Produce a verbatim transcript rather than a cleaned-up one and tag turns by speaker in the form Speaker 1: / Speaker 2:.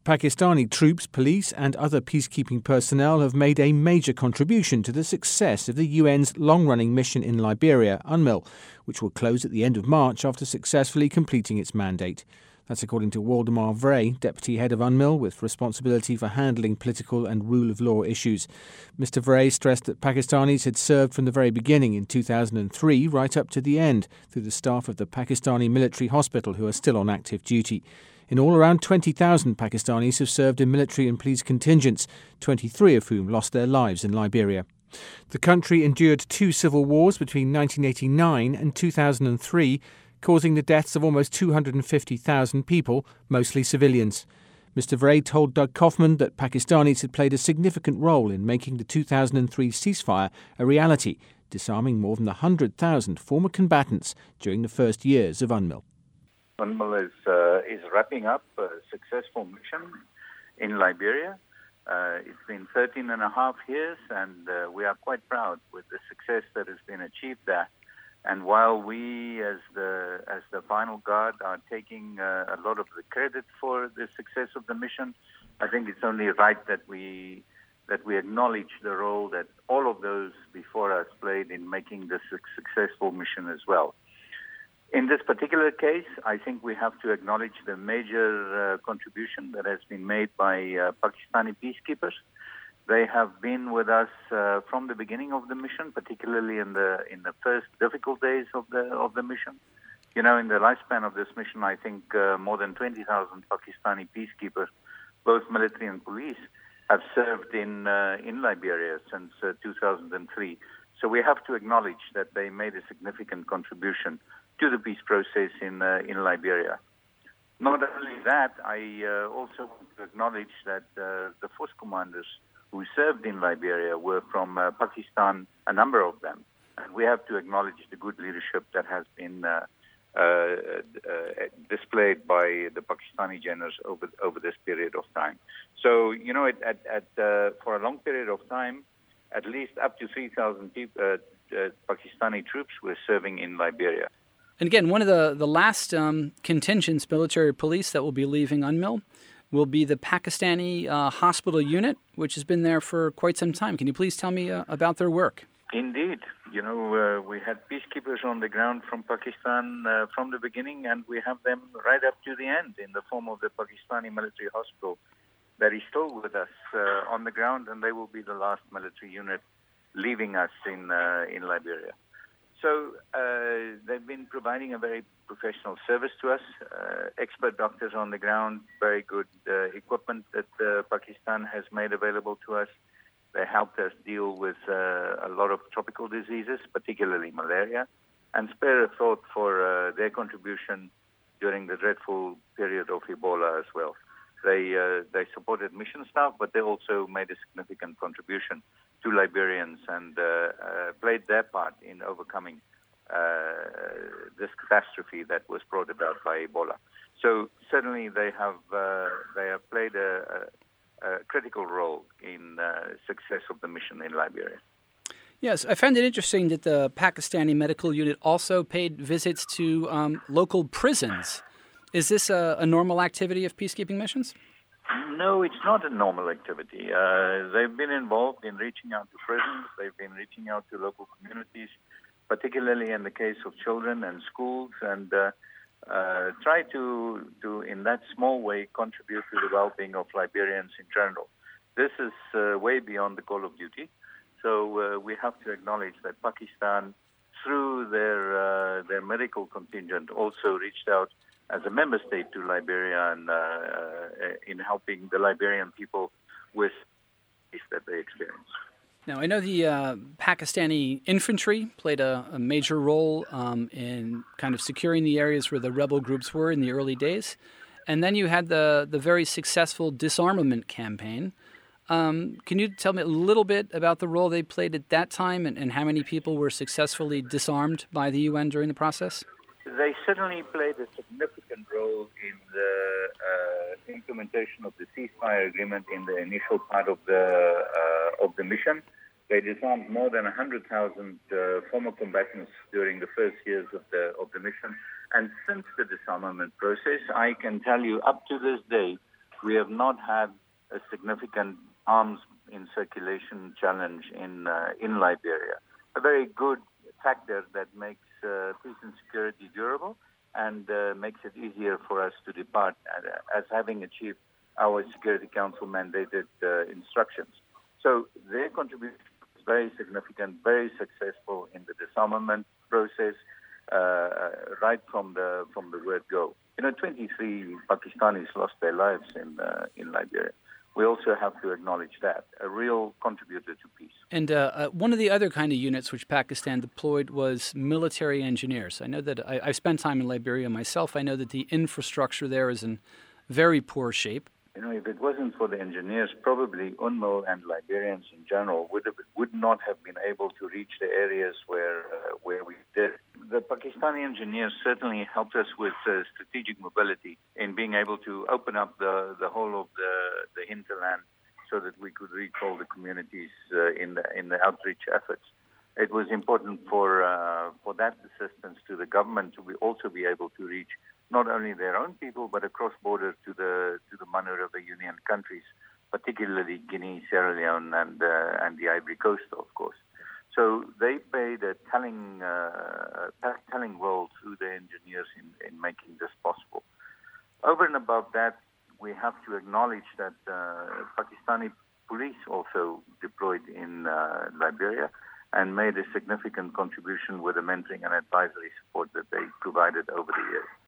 Speaker 1: Pakistani troops, police and other peacekeeping personnel have made a major contribution to the success of the U N's long-running mission in Liberia, UNMIL, which will close at the end of March after successfully completing its mandate. That's according to Waldemar Vrij, deputy head of UNMIL, with responsibility for handling political and rule of law issues. Mister Vrij stressed that Pakistanis had served from the very beginning in two thousand three right up to the end through the staff of the Pakistani military hospital who are still on active duty. In all, around twenty thousand Pakistanis have served in military and police contingents, twenty-three of whom lost their lives in Liberia. The country endured two civil wars between nineteen eighty-nine and two thousand three, causing the deaths of almost two hundred fifty thousand people, mostly civilians. Mister Vrij told Doug Kaufman that Pakistanis had played a significant role in making the two thousand three ceasefire a reality, disarming more than one hundred thousand former combatants during the first years of UNMIL.
Speaker 2: UNMIL is, uh, is wrapping up a successful mission in Liberia. Uh, it's been thirteen and a half years, and uh, we are quite proud with the success that has been achieved there. And while we, as the as the final guard, are taking uh, a lot of the credit for the success of the mission, I think it's only right that we that we acknowledge the role that all of those before us played in making this a successful mission as well. In this particular case, I think we have to acknowledge the major uh, contribution that has been made by uh, Pakistani peacekeepers. They have been with us uh, from the beginning of the mission, particularly in the in the first difficult days of the of the mission. You know, in the lifespan of this mission, I think uh, more than twenty thousand Pakistani peacekeepers, both military and police, have served in uh, in Liberia since uh, two thousand three. So we have to acknowledge that they made a significant contribution to the peace process in uh, in Liberia. Not only that, I uh, also want to acknowledge that uh, the force commanders who served in Liberia were from uh, Pakistan, a number of them. And we have to acknowledge the good leadership that has been uh, uh, uh, displayed by the Pakistani generals over over this period of time. So, you know, at, at, at uh, for a long period of time, at least up to three thousand people, uh, uh, Pakistani troops were serving in Liberia.
Speaker 3: And again, one of the, the last um, contingents, military police, that will be leaving UNMIL will be the Pakistani uh, hospital unit, which has been there for quite some time. Can you please tell me uh, about their work?
Speaker 2: Indeed. You know, uh, we had peacekeepers on the ground from Pakistan uh, from the beginning, and we have them right up to the end in the form of the Pakistani military hospital that is still with us uh, on the ground, and they will be the last military unit leaving us in uh, in Liberia. So uh, they've been providing a very professional service to us, uh, expert doctors on the ground, very good uh, equipment that uh, Pakistan has made available to us. They helped us deal with uh, a lot of tropical diseases, particularly malaria, and spare a thought for uh, their contribution during the dreadful period of Ebola as well. They uh, they supported mission staff, but they also made a significant contribution to Liberians and uh, uh, played their part in overcoming uh, this catastrophe that was brought about by Ebola. So certainly they have uh, they have played a, a, a critical role in uh, success of the mission in Liberia.
Speaker 3: Yes, I found it interesting that the Pakistani medical unit also paid visits to um, local prisons. Is this a, a normal activity of peacekeeping missions?
Speaker 2: No, it's not a normal activity. Uh, they've been involved in reaching out to prisons. They've been reaching out to local communities, particularly in the case of children and schools, and uh, uh, try to, to, in that small way, contribute to the well-being of Liberians in general. This is uh, way beyond the call of duty. So uh, we have to acknowledge that Pakistan, through their uh, their medical contingent, also reached out as a member state to Liberia and uh, uh, in helping the Liberian people with peace that they experience.
Speaker 3: Now, I know the uh, Pakistani infantry played a, a major role um, in kind of securing the areas where the rebel groups were in the early days. And then you had the, the very successful disarmament campaign. Um, can you tell me a little bit about the role they played at that time and, and how many people were successfully disarmed by the U N during the process?
Speaker 2: They certainly played a significant role in the uh, implementation of the ceasefire agreement in the initial part of the uh, of the mission. They disarmed more than one hundred thousand uh, former combatants during the first years of the of the mission. And since the disarmament process, I can tell you, up to this day, we have not had a significant arms in circulation challenge in uh, in Liberia. A very good factor that makes uh, peace and security durable and uh, makes it easier for us to depart uh, as having achieved our Security Council mandated uh, instructions. So their contribution is very significant, very successful in the disarmament process, uh, right from the from the word go. You know, twenty-three Pakistanis lost their lives in uh, in Liberia. We also have to acknowledge that, a real contributor to peace.
Speaker 3: And uh, uh, one of the other kind of units which Pakistan deployed was military engineers. I know that I, I've spent time in Liberia myself. I know that the infrastructure there is in very poor shape.
Speaker 2: You know, if it wasn't for the engineers, probably UNMIL and Liberians in general would have, would not have been able to reach the areas where uh, where we did. The Pakistani engineers certainly helped us with uh, strategic mobility in being able to open up the, the whole of the, the hinterland so that we could reach all the communities uh, in the in the outreach efforts. It was important for uh, for that assistance to the government to be also be able to reach not only their own people, but across border to the to the Manu River Union countries, particularly Guinea, Sierra Leone, and uh, and the Ivory Coast, of course. So they played a telling uh, telling role through the engineers in, in making this possible. Over and above that, we have to acknowledge that uh, Pakistani police also deployed in uh, Liberia and made a significant contribution with the mentoring and advisory support that they provided over the years.